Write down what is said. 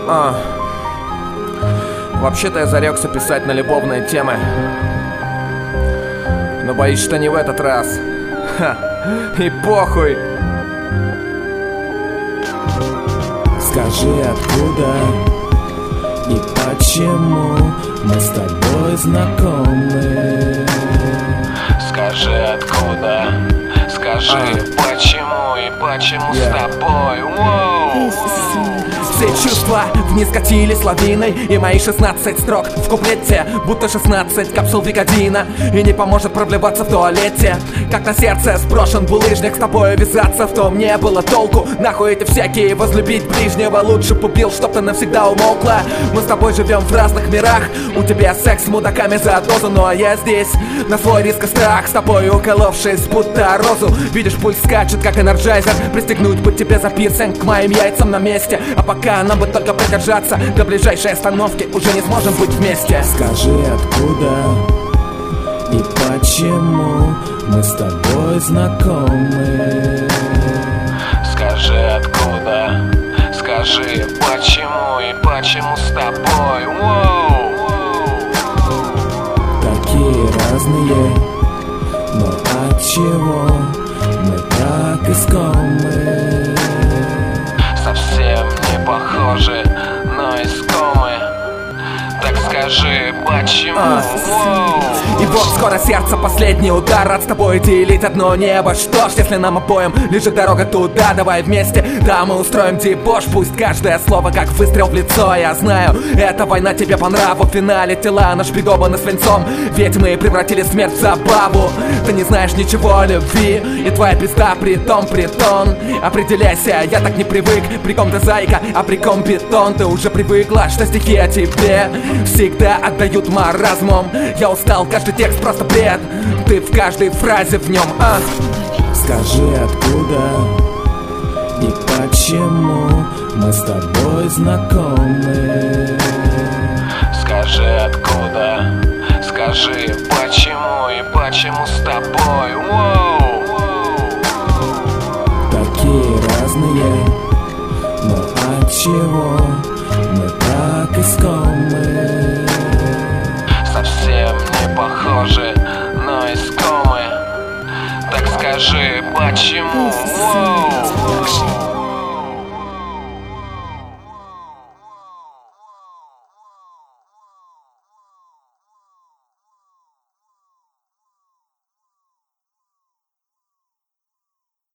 Вообще-то я зарекся писать на любовные темы, но боюсь, что не в этот раз. И похуй. Скажи, откуда и почему мы с тобой знакомы? Скажи, откуда, скажи, почему и почему с тобой. Все чувства вниз катились лавиной, и мои 16 строк в куплете будто 16 капсул Викодина. И не поможет проблеваться в туалете, как на сердце сброшен булыжник. С тобой вязаться в том не было толку. Нахуй эти всякие возлюбить ближнего. Лучше побил, чтоб ты навсегда умолкла. Мы с тобой живем в разных мирах. У тебя секс с мудаками за дозу, ну а я здесь на свой риск и страх. С тобой уколовшись, будто розу. Видишь, пульс скачет, как энерджайзер. Пристегнуть бы тебе за пирсинг к моим яйцам на месте. А пока нам бы только продержаться до ближайшей остановки, уже не сможем быть вместе. Скажи, откуда и почему мы с тобой знакомы? Скажи, откуда, скажи, почему и почему с тобой. Такие разные, но отчего мы так искомы? Совсем не похожи, но искомы. Так скажи, почему? И вот скоро сердце последний удар. От с тобой делить одно небо. Что ж, если нам обоим лежит дорога туда, давай вместе, да, мы устроим дебош. Пусть каждое слово как выстрел в лицо. Я знаю, эта война тебе по нраву. В финале тела нашпигованы свинцом, ведь мы превратили смерть в забаву. Ты не знаешь ничего о любви, и твоя пизда притом притон. Определяйся, я так не привык. При ком ты зайка, а при ком бетон. Ты уже привыкла, что стихи о тебе всегда отдают маразмом. Я устал, каждый текст просто бред. Ты в каждой фразе в нем, Скажи, откуда и почему мы с тобой знакомы? Скажи, откуда, скажи, почему и почему с тобой. Такие разные, но отчего мы так искомы? Совсем не похожи, но искомы. Так скажи, почему?